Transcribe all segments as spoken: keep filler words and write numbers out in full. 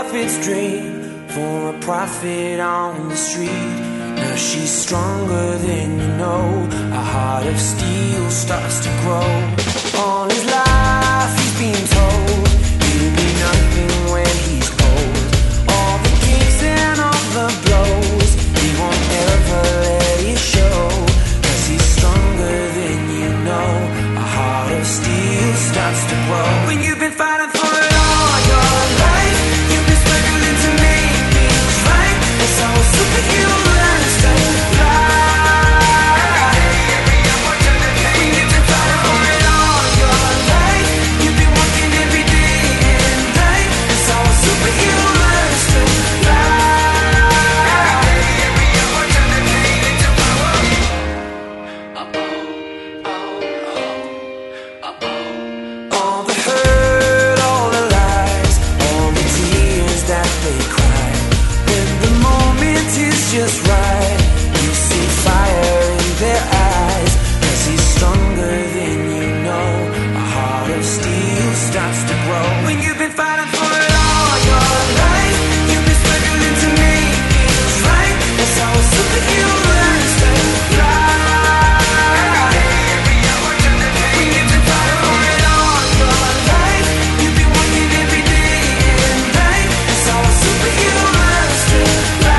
prophet's dream for a prophet on the street. Now she's stronger than you know. A heart of steel starts to grow. All his life he's been told he'll be nothing when he's old. All the kicks and all the blows, he won't ever let it show. Cause he's stronger than you know. A heart of steel starts to grow. When you've been fighting for it all your life, you've been struggling to make things right. That's how a superhero learns to fly. When you've been fighting for it all your life, you've been working every day and night. That's how a superhero learns to fly. All the hurt, all the lies, all the tears that they cry. When the moment is just right, you see fire in their eyes. Cause he's stronger than you know. A heart of steel starts to grow. When you've been fighting for it all your life, you've been struggling to make things right. That's how a superhero learns to fly. When you've been fighting for it all your life, you've been working every day and night. That's how a superhero learns to fly.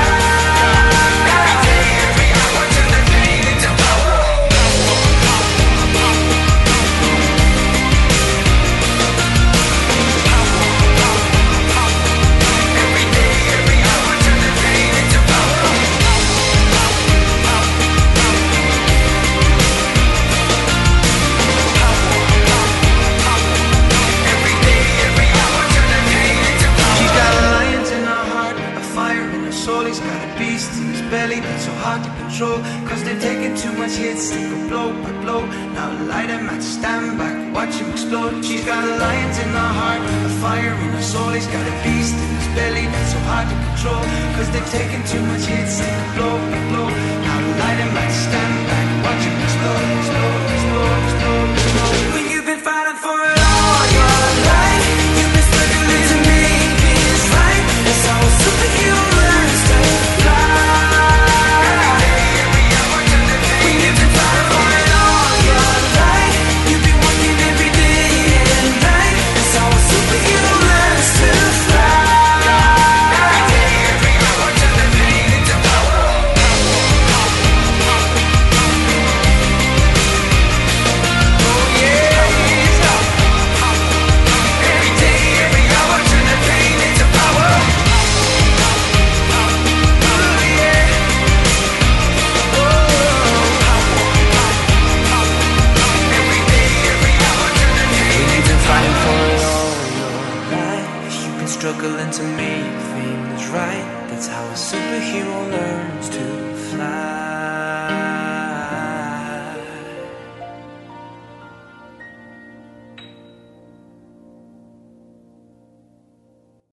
He's got lions in her heart, a fire in her soul. He's got a beast in his belly that's so hard to control. Cause they've taken too much hits, they go blow by blow. Now light him and stand back, watch him explode. She's got lions in her heart, a fire in her soul. He's got a beast in his belly that's so hard to control. Cause they've taken too much hits, they go blow by blow. Now light him and stand back, watch him explode, explode, explode, explode, explode. When you've been fighting for it all your life, you've been struggling to make things right. That's how a superhero learns to fly. When you've been fighting for it all your life, you've been working every day and night. That's how a superhero learns to fly. Struggling to make things right. That's how a superhero learns to fly.